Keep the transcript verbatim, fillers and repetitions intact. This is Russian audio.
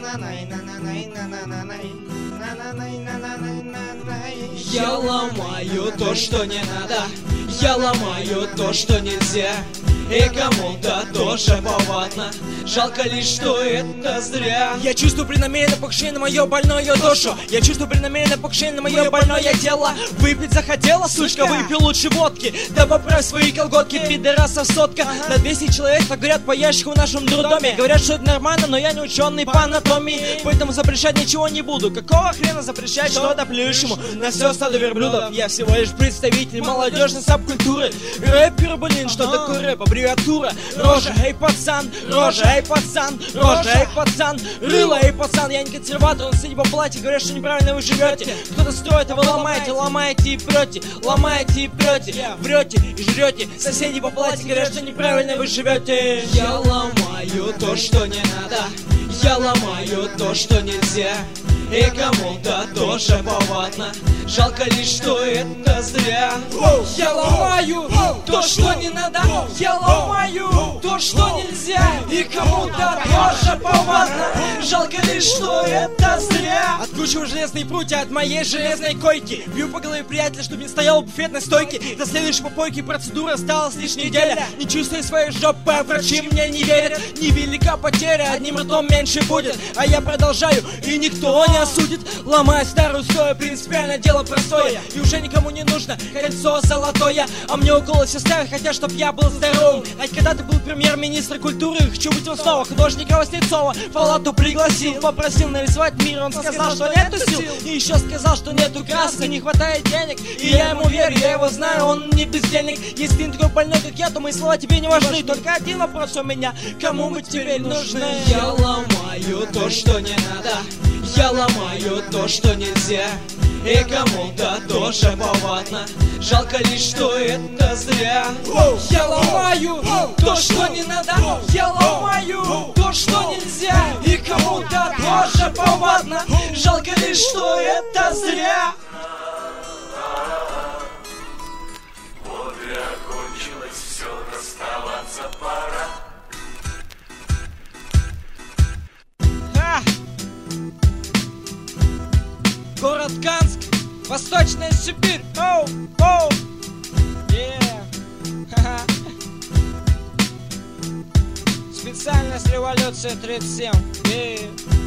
Я ломаю то, что не надо, я ломаю то, что нельзя, и кому-то тоже повадно. Жалко лишь, что это зря. Я чувствую преднамеренное покушение на мое больное душу. Я чувствую преднамеренное покушение на мое больное тело. Выпить захотела, сучка, выпей лучше водки. Да поправь свои колготки, пидорасов сотка. ага. На двести человек, так говорят по ящику в нашем дурдоме. Говорят, что это нормально, но я не ученый по анатомии, поэтому запрещать ничего не буду. Какого хрена запрещать что-то плюшему? На все стадо верблюдов. Я всего лишь представитель молодежной сабкультуры. Рэпер, блин, что такое рэп? Аббревиатура. Рожа, эй, пацан, рожа, эй, пацан, рожа, эй, пацан, рыло, эй, пацан. Я не консерватор, он сидит по платье, говорят, что неправильно вы живете. Кто-то строит, а вы ломаете, ломаете и прете, ломаете и прете, врете и жрете. Соседи по платье говорят, что неправильно вы живете. Я ломаю то, что не надо, я ломаю то, что нельзя, и кому-то тоже повадно. Жалко лишь, что это зря. Я ломаю то, что не надо, я ломаю то, что нельзя, и кому-то тоже повадно. Жалко лишь, что это зря. Откручиваю железные прутья от моей железной койки. Бью по голове приятеля, чтобы не стоял у буфетной стойки. До следующей попойки процедура осталась лишь неделя. Не чувствую своей жопы, а врачи мне не верят. Невелика потеря, одним ртом меньше будет. А я продолжаю, и никто не осудит. Ломая старую стою, принципиально дело простое. И уже никому не нужно кольцо золотое. А мне уколы все ставят, хотя чтоб я был здоровым. А когда ты был премьер-министр культуры, хочу быть его снова. Художника Васнецова в палату пригласил, попросил нарисовать мир. Он сказал, что нету сил, и еще сказал, что нету краски, не хватает денег. И я ему верю, я его знаю, он не бездельник. Если ты не такой больной, как я, то мои слова тебе не важны. Только один вопрос у меня: кому мы теперь нужны? Я ломаю то, что не надо, я ломаю то, что нельзя, и кому-то тоже повадно. Жалко лишь, что это зря. Я ломаю то, что не надо, я ломаю то, что нельзя, и кому-то тоже повадно. Жалко лишь, что это зря. Вот и окончилось все, расставаться пора. Город Канск, Восточная Сибирь. Оу, оу, yeah. Специальность революция тридцать семь. Yeah.